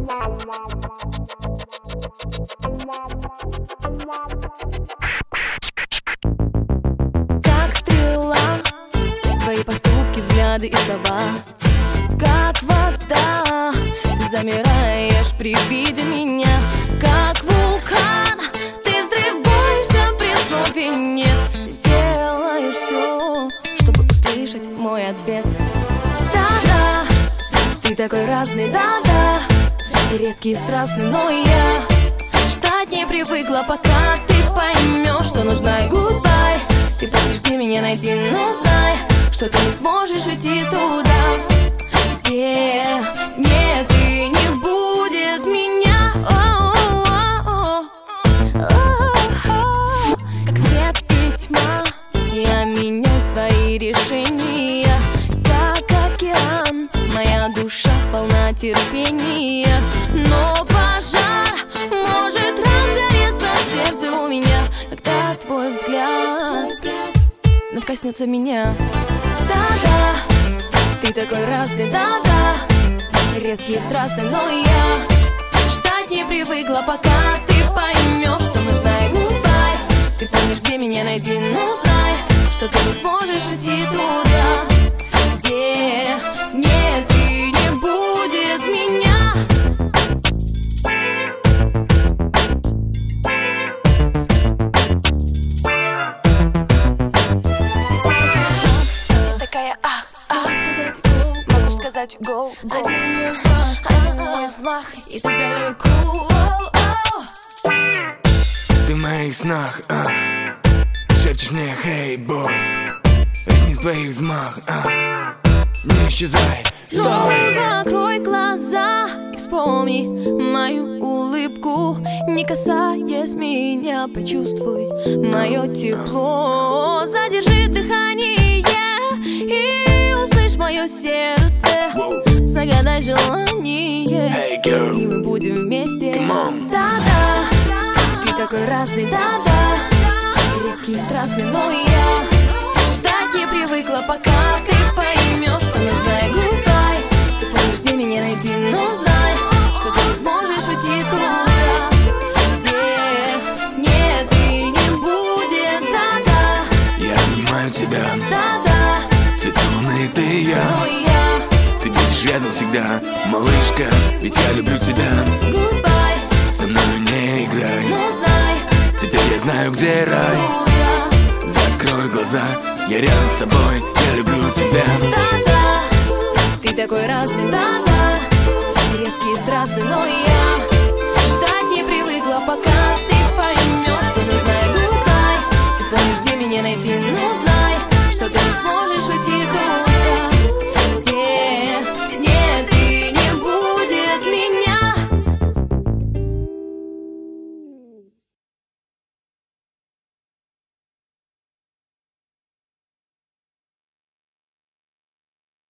Как стрела, твои поступки, взгляды и слова. Как вода, ты замираешь при виде меня. Как вулкан, ты взрываешься при слове нет. Ты сделаешь все, чтобы услышать мой ответ. Да-да, ты такой разный, да-да, и резкий и страстный, но я ждать не привыкла, пока ты поймешь, что нужна и goodbye. Ты помнишь, где меня найти, но знай, что ты не сможешь уйти туда, где нет и не будет меня. Как свет и тьма, я меняю свои решения. Как океан, моя душа полна терпения. Но пожар может разгореться в сердце у меня, когда твой взгляд вновь коснется меня. Да-да, ты такой разный, да-да, резкий и страстный, но я ждать не привыкла, пока ты поймешь, что нужна и goodbye. Ты помнишь, где меня найти, но знай, что ты не сможешь уйти туда, где нет и не будет меня. Go, go. Один мой взмах, и ты далеко. Ты в моих снах, шепчешь мне hey boy, ресниц твоих взмах, не исчезай, стой. Закрой глаза и вспомни мою улыбку. Не касаясь меня, почувствуй мое тепло. Задержи дыхание и услышь мое сердце. Загадай желание, hey girl, и мы будем вместе. Да-да, ты такой разный, да-да, резкий и страстный, но я ждать не привыкла, пока ты поймешь, что нужна и goodbye. Ты помнишь, где меня найти, но знай, что ты не сможешь уйти туда, где нет и не будет. Да-да, я обнимаю тебя, да-да, цветы луны, ты и я. но я Ты будешь рядом всегда, малышка, ведь я люблю тебя. goodbye, Со мной не играй, но знай, теперь я знаю, где рай. туда. Закрой глаза, я рядом с тобой, я люблю тебя. Да-да, ты такой разный, да-да.